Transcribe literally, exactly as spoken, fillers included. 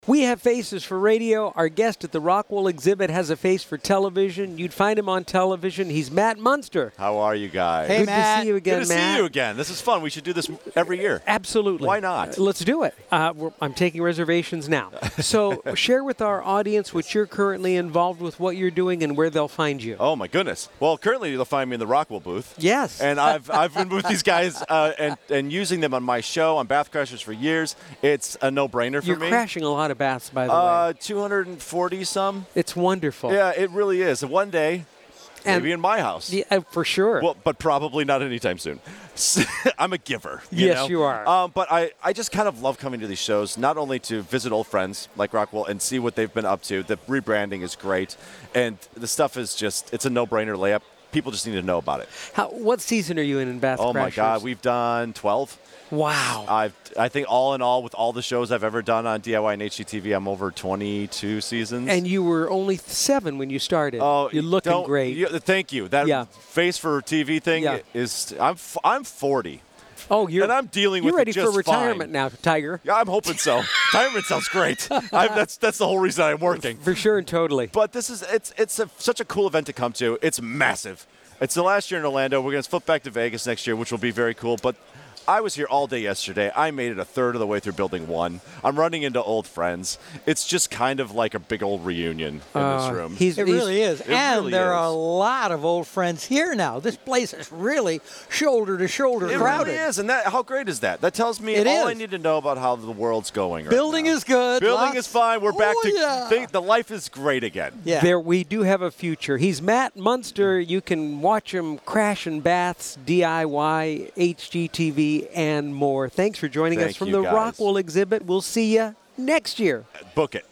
We have faces for radio. Our guest at the Rockwell exhibit has a face for television. You'd find him on television. He's Matt Munster. How are you guys? Hey, Good Matt. to see you again, Good to Matt. see you again. This is fun. We should do this every year. Absolutely. Why not? Uh, let's do it. Uh, we're, I'm taking reservations now. So share with our audience what you're currently involved with, what you're doing, and where they'll find you. Oh, my goodness. Well, currently you'll find me in the Rockwell booth. Yes. And I've I've been with these guys uh, and, and using them on my show on Bath Crashers for years. It's a no-brainer for You're me. crashing a lot of baths, by the Uh, way. two hundred forty some. It's wonderful. Yeah, it really is. And one day, And- maybe in my house. Yeah, uh, for sure. Well, but probably not anytime soon. I'm a giver. You Yes, know? you are. Um, but I, I just kind of love coming to these shows, not only to visit old friends like Rockwell and see what they've been up to. The rebranding is great. And the stuff is just, it's a no-brainer layup. People just need to know about it. How, what season are you in in Bath Oh, my Crashers? God. We've done twelve. Wow. I've, I think all in all, with all the shows I've ever done on D I Y and H G T V, I'm over twenty-two seasons. And you were only seven when you started. Oh, You're looking don't- great. you- thank you. That Yeah. face for T V thing Yeah. is, I'm, f- I'm forty. Oh, you're And I'm dealing you're with ready it just for retirement fine. now, Tiger. Yeah, I'm hoping so. Retirement sounds great. I, that's that's the whole reason I'm working. For sure and totally. But this is it's it's a, such a cool event to come to. It's massive. It's the last year in Orlando. We're going to flip back to Vegas next year, which will be very cool. But I was here all day yesterday. I made it a third of the way through building one. I'm running into old friends. It's just kind of like a big old reunion in Uh, this room. He's, It he's- really is. It and really there is. are a lot of old friends here now. This place is really shoulder to shoulder It crowded. really is, and that how great is that? That tells me It all is. I need to know about how the world's going. Right Building now. is good. Building Lots- is fine. We're back Oh, to yeah. think the life is great again. Yeah. There, we do have a future. He's Matt Munster. You can watch him crash in baths, D I Y, H G T V, and more. Thanks for joining us Thank from you, the guys. Rockwell exhibit. We'll see you next year. Book it.